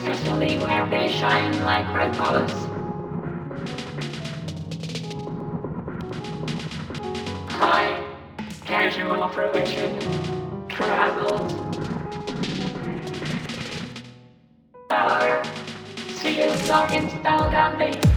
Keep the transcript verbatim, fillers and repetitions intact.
Especially where they shine like red colors. High, casual fruition, travels. Power, see you talking style down